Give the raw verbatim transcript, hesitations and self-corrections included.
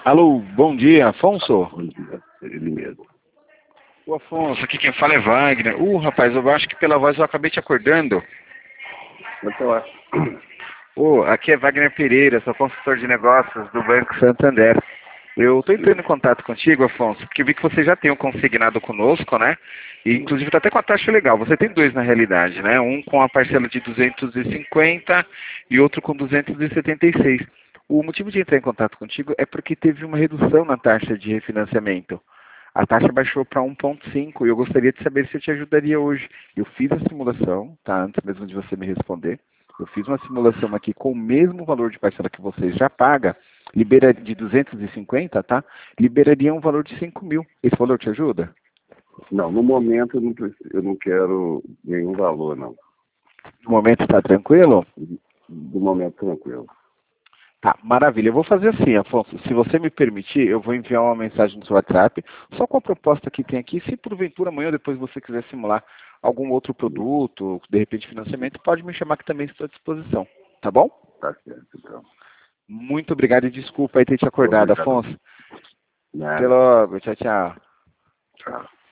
Alô, bom dia, Afonso? Bom dia, ele mesmo. O Afonso, aqui quem fala é Wagner. Uh, rapaz, eu acho que pela voz eu acabei te acordando. Então, é. Uh, aqui é Wagner Pereira, sou consultor de negócios do Banco Santander. Eu estou entrando em contato contigo, Afonso, porque vi que você já tem um consignado conosco, né? E inclusive está até com a taxa legal. Você tem dois na realidade, né? Um com a parcela de duzentos e cinquenta e outro com duzentos e setenta e seis. O motivo de entrar em contato contigo é porque teve uma redução na taxa de refinanciamento. A taxa baixou para um vírgula cinco e eu gostaria de saber se eu te ajudaria hoje. Eu fiz a simulação, tá? Antes mesmo de você me responder. Eu fiz uma simulação aqui com o mesmo valor de parcela que você já paga, libera de duzentos e cinquenta, tá? Liberaria um valor de cinco mil. Esse valor te ajuda? Não, no momento eu não, preciso, eu não quero nenhum valor, não. No momento está tranquilo? Do momento tranquilo. Tá, maravilha. Eu vou fazer assim, Afonso. Se você me permitir, eu vou enviar uma mensagem no seu WhatsApp, só com a proposta que tem aqui. Se porventura amanhã ou depois você quiser simular algum outro produto, de repente financiamento, pode me chamar que também estou à disposição. Tá bom? Tá certo, então. Muito obrigado e desculpa aí ter te acordado, Obrigado. Afonso. Até Nada. logo. Tchau, tchau. Tchau.